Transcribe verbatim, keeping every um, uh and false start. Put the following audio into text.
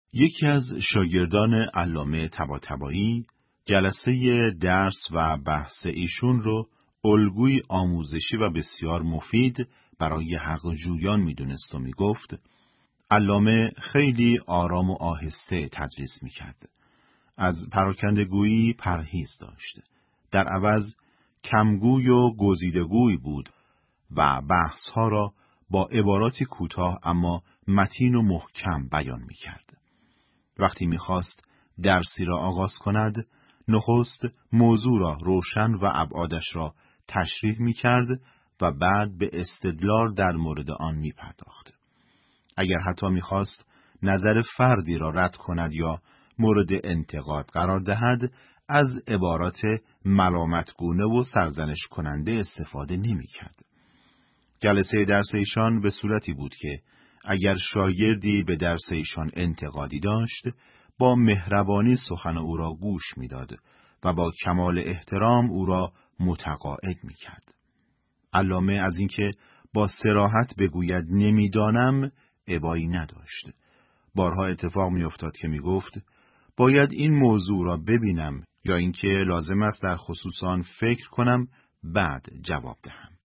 یکی از شاگردان علامه طباطبایی جلسه درس و بحث ایشون رو الگوی آموزشی و بسیار مفید برای حق جویان میدونست و میگفت علامه خیلی آرام و آهسته تدریس میکرد. از پراکندگویی پرهیز داشت. در عوض کمگوی و گزیدگوی بود و بحثها را با عباراتی کوتاه اما متین و محکم بیان میکرد. وقتی میخواست درسی را آغاز کند، نخست موضوع را روشن و ابعادش را تشریح میکرد و بعد به استدلال در مورد آن میپرداخت. اگر حتی میخواست نظر فردی را رد کند یا مورد انتقاد قرار دهد، از عبارات ملامتگونه و سرزنش کننده استفاده نمیکرد. جلسه درس ایشان به صورتی بود که اگر شاگردی به درس ایشان انتقادی داشت، با مهربانی سخن او را گوش میداد و با کمال احترام او را متقاعد میکرد. علامه از اینکه با صراحت بگوید نمیدانم ابایی نداشت. بارها اتفاق میافتاد که میگفت باید این موضوع را ببینم یا اینکه لازم است در خصوص آن فکر کنم بعد جواب دهم.